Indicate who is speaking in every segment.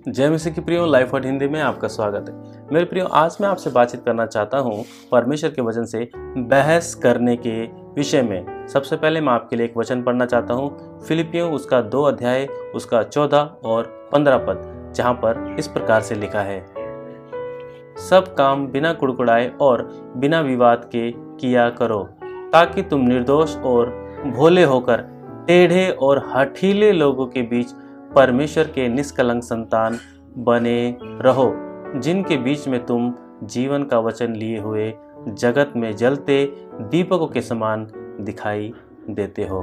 Speaker 1: जय मसीह की प्रियो, लाइफ वर्ड हिंदी में आपका स्वागत है। मेरे प्रियो, आज मैं आपसे बातचीत करना चाहता हूँ परमेश्वर के वचन से बहस करने के विषय में। सबसे पहले मैं आपके लिए एक वचन पढ़ना चाहता हूँ, फिलिपियों उसका 2 अध्याय उसका 14 और 15 पद, जहाँ पर इस प्रकार से लिखा है, सब काम बिना कुड़कुड़ाए और बिना विवाद के किया करो, ताकि तुम निर्दोष और भोले होकर टेढ़े और हठीले लोगों के बीच परमेश्वर के निष्कलंक संतान बने रहो, जिनके बीच में तुम जीवन का वचन लिए हुए जगत में जलते दीपकों के समान दिखाई देते हो।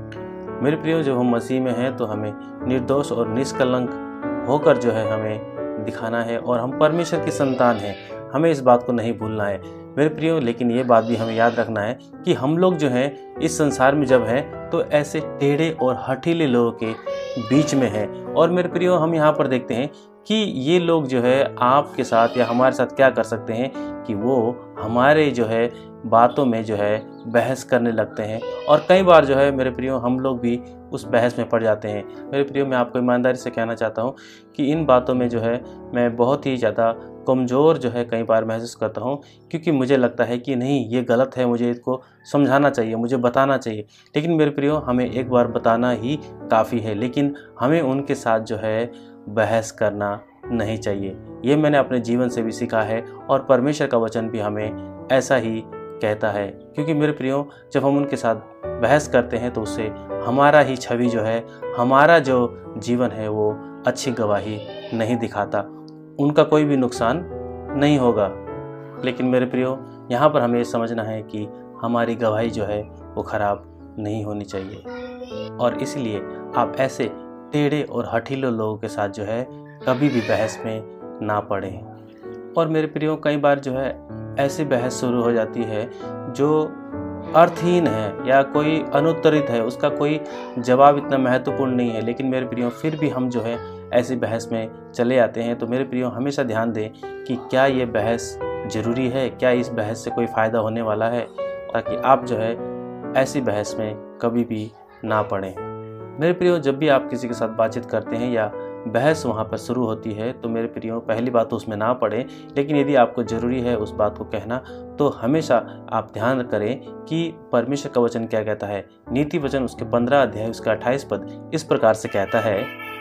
Speaker 1: मेरे प्रियो, जब हम मसीह में हैं तो हमें निर्दोष और निष्कलंक होकर जो है हमें दिखाना है, और हम परमेश्वर की संतान हैं, हमें इस बात को नहीं भूलना है मेरे प्रियो। लेकिन ये बात भी हमें याद रखना है कि हम लोग जो हैं इस संसार में जब हैं तो ऐसे टेढ़े और हठीले लोगों के बीच में है। और मेरे प्रियो, हम यहाँ पर देखते हैं कि ये लोग जो है आपके साथ या हमारे साथ क्या कर सकते हैं कि वो हमारे जो है बातों में जो है बहस करने लगते हैं, और कई बार जो है मेरे प्रियो हम लोग भी उस बहस में पड़ जाते हैं। मेरे प्रियो, मैं आपको ईमानदारी से कहना चाहता हूँ कि इन बातों में जो है मैं बहुत ही ज़्यादा कमज़ोर जो है कई बार महसूस करता हूँ, क्योंकि मुझे लगता है कि नहीं, ये गलत है, मुझे इसको समझाना चाहिए, मुझे बताना चाहिए। लेकिन मेरे प्रियो, हमें एक बार बताना ही काफ़ी है, लेकिन हमें उनके साथ जो है बहस करना नहीं चाहिए। ये मैंने अपने जीवन से भी सीखा है, और परमेश्वर का वचन भी हमें ऐसा ही कहता है। क्योंकि मेरे प्रियो, जब हम उनके साथ बहस करते हैं तो उससे हमारा ही छवि जो है, हमारा जो जीवन है वो अच्छी गवाही नहीं दिखाता, उनका कोई भी नुकसान नहीं होगा। लेकिन मेरे प्रियो, यहाँ पर हमें समझना है कि हमारी गवाही जो है वो खराब नहीं होनी चाहिए, और इसलिए आप ऐसे टेढ़े और हठीले लोगों के साथ जो है कभी भी बहस में ना पड़ें। और मेरे प्रियो, कई बार जो है ऐसी बहस शुरू हो जाती है जो अर्थहीन है या कोई अनुत्तरित है, उसका कोई जवाब इतना महत्वपूर्ण नहीं है, लेकिन मेरे प्रियो फिर भी हम जो है ऐसी बहस में चले आते हैं। तो मेरे प्रियो, हमेशा ध्यान दें कि क्या ये बहस ज़रूरी है, क्या इस बहस से कोई फ़ायदा होने वाला है, ताकि आप जो है ऐसी बहस में कभी भी ना पड़ें। मेरे प्रियो, जब भी आप किसी के साथ बातचीत करते हैं या बहस वहाँ पर शुरू होती है तो मेरे प्रियो, पहली बात तो उसमें ना पड़े, लेकिन यदि आपको ज़रूरी है उस बात को कहना तो हमेशा आप ध्यान करें कि परमेश्वर का वचन क्या कहता है। नीति वचन उसके 15 अध्याय उसका 28 पद इस प्रकार से कहता है,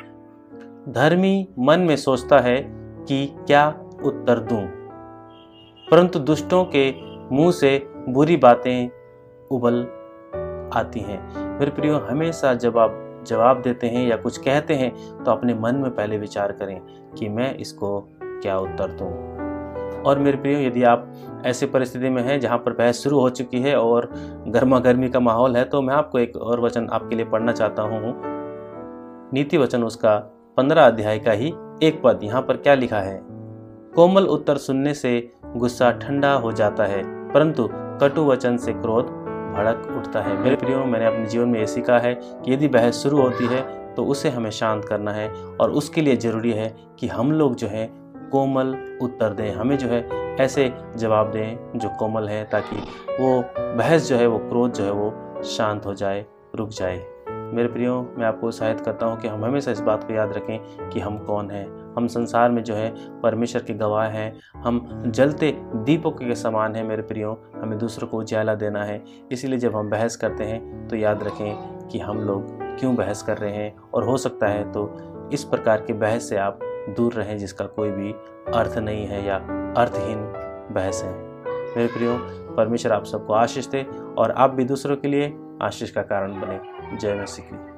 Speaker 1: धर्मी मन में सोचता है कि क्या उत्तर दूं, परंतु दुष्टों के मुंह से बुरी बातें उबल आती हैं। मेरे प्रियो, हमेशा जब आप जवाब देते हैं या कुछ कहते हैं तो अपने मन में पहले विचार करें कि मैं इसको क्या उत्तर दूं। और मेरे प्रियो, यदि आप ऐसी परिस्थिति में हैं जहां पर बहस शुरू हो चुकी है और गर्मा गर्मी का माहौल है, तो मैं आपको एक और वचन आपके लिए पढ़ना चाहता हूं, नीति वचन उसका 15 अध्याय का ही 1 पद। यहाँ पर क्या लिखा है, कोमल उत्तर सुनने से गुस्सा ठंडा हो जाता है, परंतु कटु वचन से क्रोध भड़क उठता है। मेरे प्रियो, मैंने अपने जीवन में ये सीखा है कि यदि बहस शुरू होती है तो उसे हमें शांत करना है, और उसके लिए ज़रूरी है कि हम लोग जो है कोमल उत्तर दें, हमें जो है ऐसे जवाब दें जो कोमल है, ताकि वो बहस जो है, वो क्रोध जो है वो शांत हो जाए, रुक जाए। मेरे प्रियो, मैं आपको उत्साहित करता हूँ कि हम हमेशा इस बात को याद रखें कि हम कौन हैं। हम संसार में जो है परमेश्वर के गवाह हैं, हम जलते दीपकों के समान हैं। मेरे प्रियो, हमें दूसरों को उजाला देना है, इसीलिए जब हम बहस करते हैं तो याद रखें कि हम लोग क्यों बहस कर रहे हैं, और हो सकता है तो इस प्रकार की बहस से आप दूर रहें जिसका कोई भी अर्थ नहीं है या अर्थहीन बहस है। मेरे प्रियो, परमेश्वर आप सबको आशीष दे और आप भी दूसरों के लिए आशीष का कारण बने। जय मसीह की।